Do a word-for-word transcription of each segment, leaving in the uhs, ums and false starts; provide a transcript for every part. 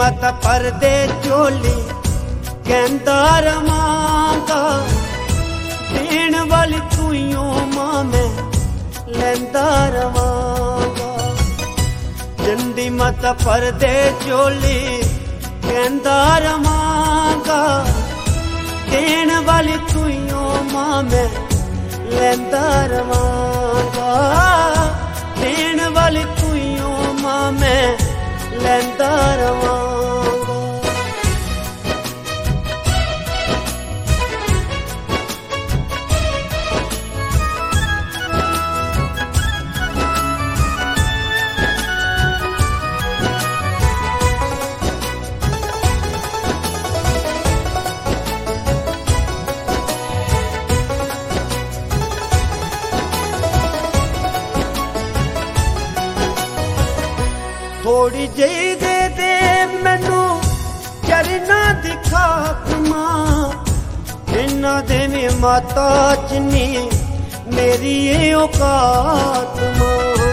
मत परदे चोली कहंदा रवांगा, देण वाली तूं मां मैं लैंदा रवांगा। चंडी मत परदे चोली कहंदा रवांगा, देण वाली तूं मां मैं लैंदा रवांगा। देण वाली तूं मां मैं लैंदा रवांगा। थोड़ी जी दे दे मैनू चरना दिखा मां, इन्ना देवी माता जिन्नी मेरी औकात मां।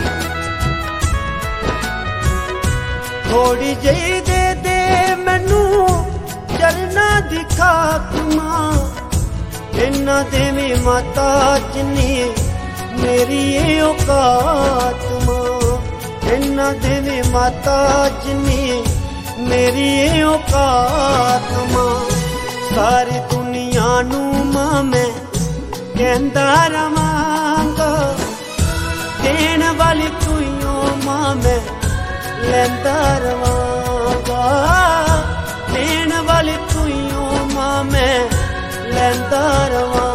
थोड़ी जी दे दे मैनू चरना दिखा मां, इन्ना देवी माता जिन्नी मेरी औकात मां। इन्ना देवी माता जिन्नी मेरी औकात मां। सारी दुनिया नू मां मैं कहंदा रवांगा, देण वाली तूं मां मैं लैंदा रवांगा। देण वाली तूं मां मैं लैंदा रवांगा।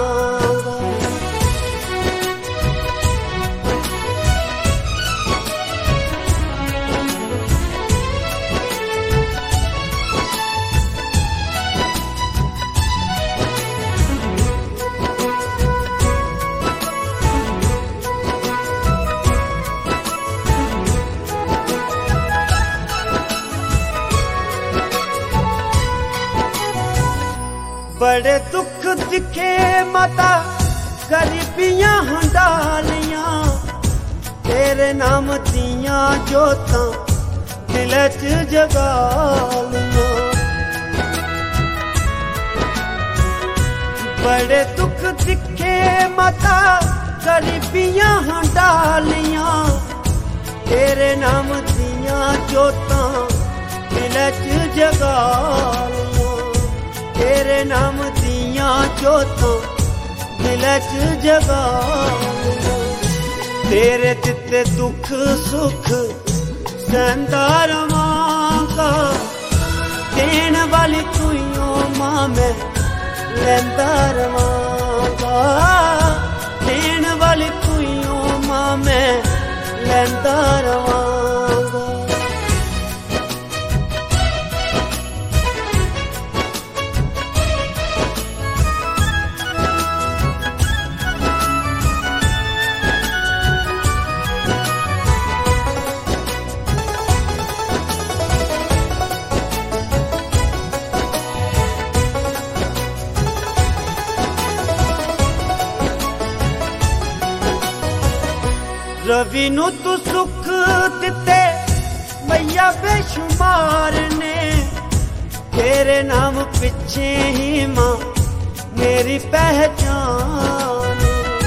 बड़े दुख दिखे माता गरीबियां हंडालियां, तेरे नाम दियां जोतां दिल च जगालियां। बड़े दुख दिखे माता गरीबियां हंडालियां, तेरे नाम दियां जोतां दिल च जगालियां। तेरे नाम दियां जोतां दिल च जगालियां। तेरे दिते दुख सुख सहंदा रवांगा, देण वाली तूं मां मैं लैंदा रवांगा। देण वाली तूं मां मैं लैंदा रवांगा। रवि नू तू सुख दिते मैया बेशुमार ने, तेरे नाम पिछे ही मां मेरी पहचान।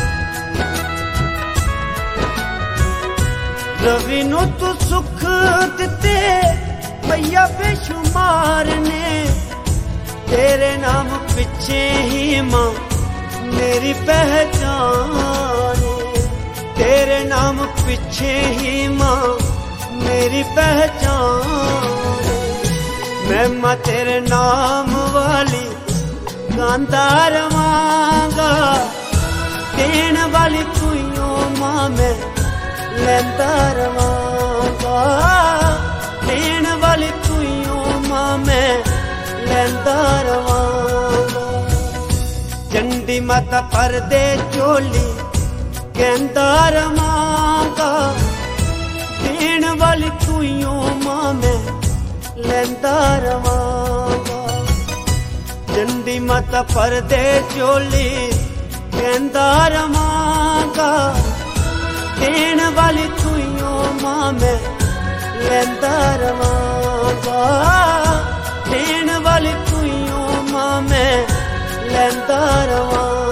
रवि नू तू सुख दिते मैया बेशुमार ने, तेरे नाम पिछे ही मां मेरी पहचान। तेरे नाम पिछे ही मां मेरी पहचान। मैं मां तेरे नाम वाली गांदा रवांगा, देण वाली तूं मां मैं लैंदा रवांगा। देण वाली तूं मां मैं लैंदा रवांगा। चंडी माता परदे चोली कहंदा रवांगा, देण वाली तूं मां मैं लैंदा रवांगा। चंडी माता परदे चोली कहंदा रवांगा, देण वाली तूं मां मैं लैंदा रवांगा। देण वाली तू ही ओ मां मैं लैंदा रवां।